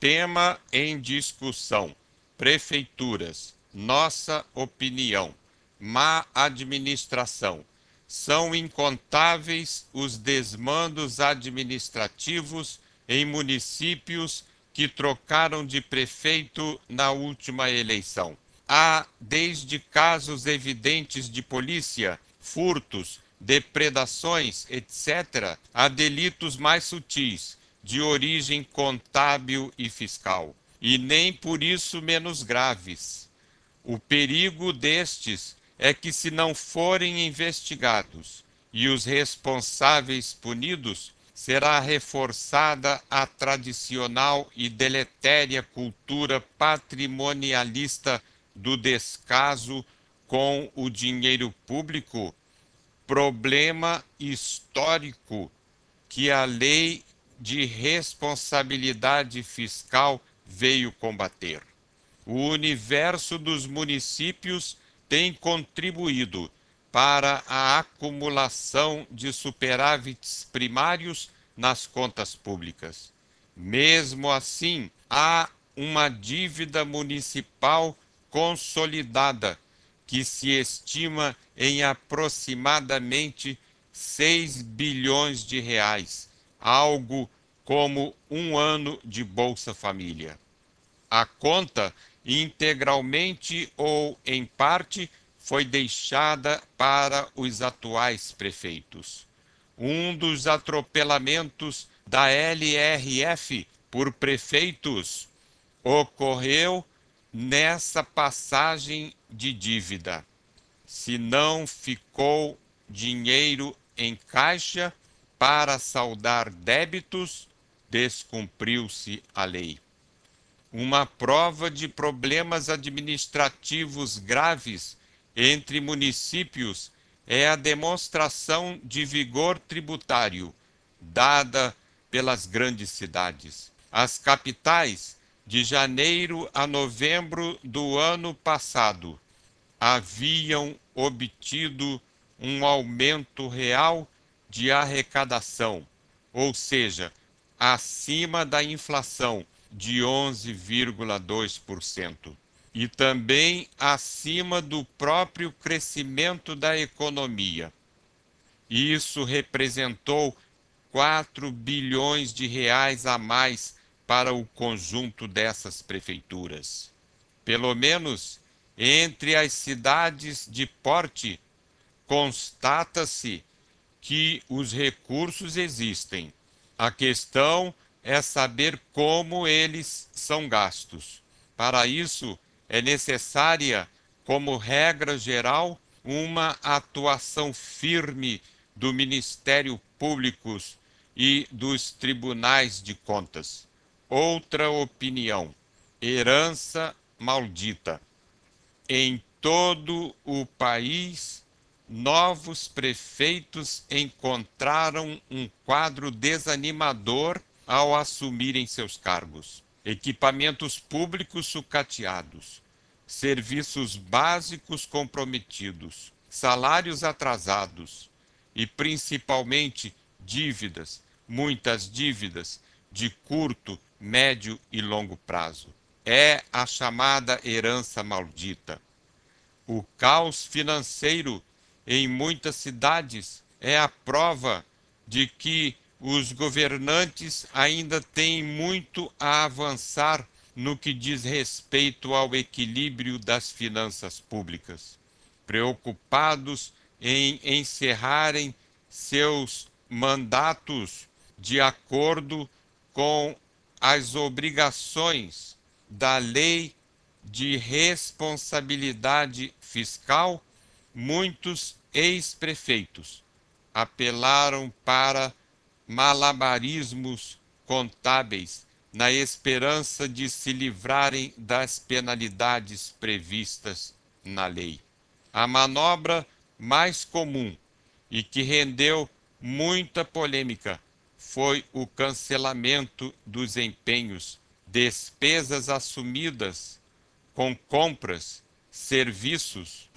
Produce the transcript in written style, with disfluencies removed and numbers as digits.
Tema em discussão: prefeituras. Nossa opinião: má administração. São incontáveis os desmandos administrativos em municípios que trocaram de prefeito na última eleição. Há desde casos evidentes de polícia, furtos, depredações, etc., a delitos mais sutis, de origem contábil e fiscal, e nem por isso menos graves. O perigo destes é que, se não forem investigados e os responsáveis punidos, será reforçada a tradicional e deletéria cultura patrimonialista do descaso com o dinheiro público, problema histórico que a lei de responsabilidade fiscal veio combater. O universo dos municípios tem contribuído para a acumulação de superávites primários nas contas públicas. Mesmo assim, há uma dívida municipal consolidada que se estima em aproximadamente 6 bilhões de reais, algo como um ano de Bolsa Família. A conta, integralmente ou em parte, foi deixada para os atuais prefeitos. Um dos atropelamentos da LRF por prefeitos ocorreu nessa passagem de dívida. Se não ficou dinheiro em caixa para saldar débitos, descumpriu-se a lei. Uma prova de problemas administrativos graves entre municípios é a demonstração de vigor tributário dada pelas grandes cidades. As capitais, de janeiro a novembro do ano passado, haviam obtido um aumento real de arrecadação, ou seja, acima da inflação de 11,2%, e também acima do próprio crescimento da economia. Isso representou 4 bilhões de reais a mais para o conjunto dessas prefeituras. Pelo menos entre as cidades de porte, constata-se que os recursos existem. A questão é saber como eles são gastos. Para isso, é necessária, como regra geral, uma atuação firme do Ministério Público e dos tribunais de contas. Outra opinião: herança maldita. Em todo o país, novos prefeitos encontraram um quadro desanimador ao assumirem seus cargos. Equipamentos públicos sucateados, serviços básicos comprometidos, salários atrasados e, principalmente, dívidas, muitas dívidas de curto, médio e longo prazo. É a chamada herança maldita. O caos financeiro em muitas cidades é a prova de que os governantes ainda têm muito a avançar no que diz respeito ao equilíbrio das finanças públicas. Preocupados em encerrarem seus mandatos de acordo com as obrigações da lei de responsabilidade fiscal, muitos ex-prefeitos apelaram para malabarismos contábeis na esperança de se livrarem das penalidades previstas na lei. A manobra mais comum e que rendeu muita polêmica foi o cancelamento dos empenhos, despesas assumidas com compras, serviços